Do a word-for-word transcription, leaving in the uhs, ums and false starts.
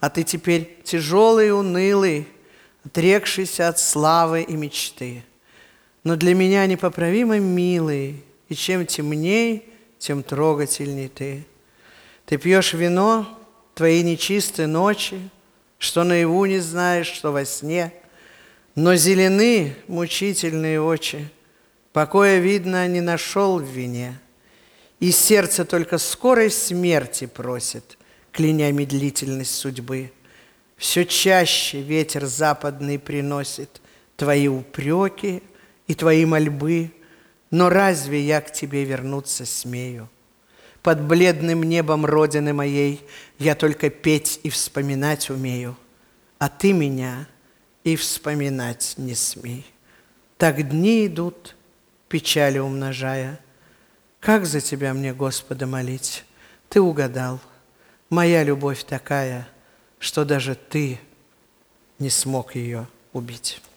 А ты теперь тяжелый и унылый, отрекшийся от славы и мечты. Но для меня непоправимо милый, и чем темней, тем трогательней ты. Ты пьешь вино, твои нечистые ночи, что наяву не знаешь, что во сне, но зелены мучительные очи, покоя, видно, не нашел в вине. И сердце только скорой смерти просит, кляня медлительность судьбы. Все чаще ветер западный приносит твои упреки и твои мольбы, но разве я к тебе вернуться смею? Под бледным небом родины моей я только петь и вспоминать умею, а ты меня и вспоминать не смей. Так дни идут, печали умножая. Как за тебя мне, Господа, молить? Ты угадал, моя любовь такая, что даже ты не смог ее убить.